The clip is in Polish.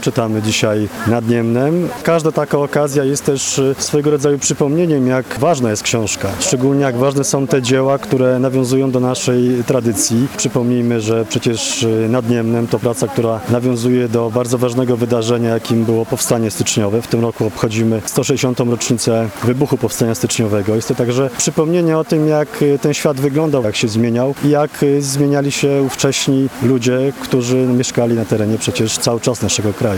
Czytamy dzisiaj nad Niemnem. Każda taka okazja jest też swojego rodzaju przypomnieniem, jak ważna jest książka. Szczególnie jak ważne są te dzieła, które nawiązują do naszej tradycji. Przypomnijmy, że przecież nad Niemnem to praca, która nawiązuje do bardzo ważnego wydarzenia, jakim było Powstanie Styczniowe. W tym roku obchodzimy 160. rocznicę wybuchu Powstania Styczniowego. Jest to także przypomnienie o tym, jak ten świat wyglądał, jak się zmieniał i jak zmieniali się ówcześni ludzie, którzy mieszkali na terenie przecież cały czas naszego kraju.